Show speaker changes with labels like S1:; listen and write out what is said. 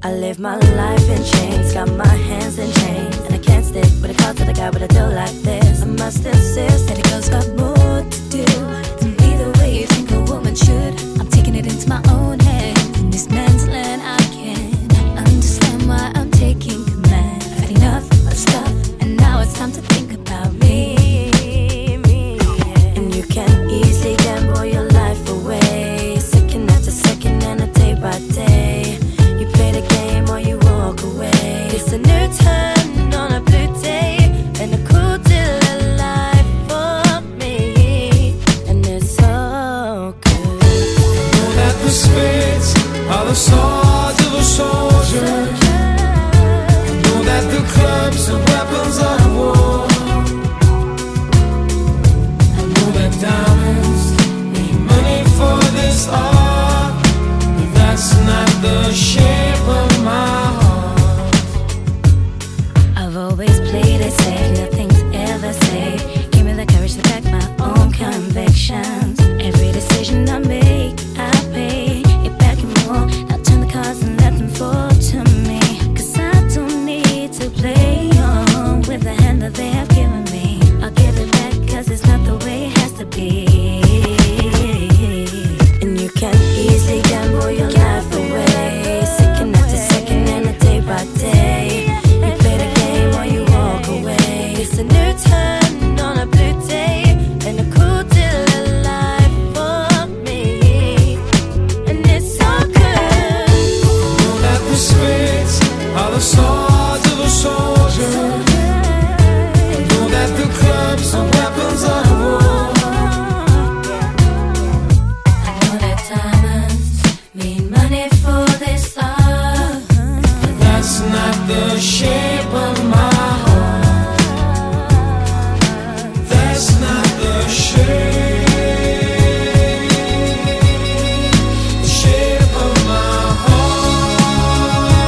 S1: I live my life in chains, got my hands in chains, and I can't stick with a call to the guy with a deal like this. I must insist that a girl's got more to do than be the way you think a woman should. I'm taking it into my own hands. In this man's land I can't understand why I'm taking command. I've had enough of stuff, and now it's time to think about me. And you can easily gamble your life away, second after second and a day by day. You play the game or you walk away. It's a new turn on a blue day, and a cool deal of life for me, and it's so good.
S2: I know that the spades are the swords of a soldier. I know that the clubs are weapons of war. I know that diamonds need money for this art, but that's not the shape of my heart.
S1: I've always played it safe, nothing's ever safe. Give me the courage to back my own convictions. Every decision I make, I pay it back and more. I'll turn the cards and let them fall to me, 'cause I don't need to play on with the hand that they have given me. I'll give it back 'cause it's not the way it has to be. And you can easily gamble your life away, second after second and a day by day. You play the game or you walk away. It's a new turn on a blue day, and a cool deal of life for me, and it's so good.
S2: I know that the spades are the swords of a soldier. I know that the clubs are weapons of war.
S1: I know that diamonds mean money for this art,
S2: That's not the shape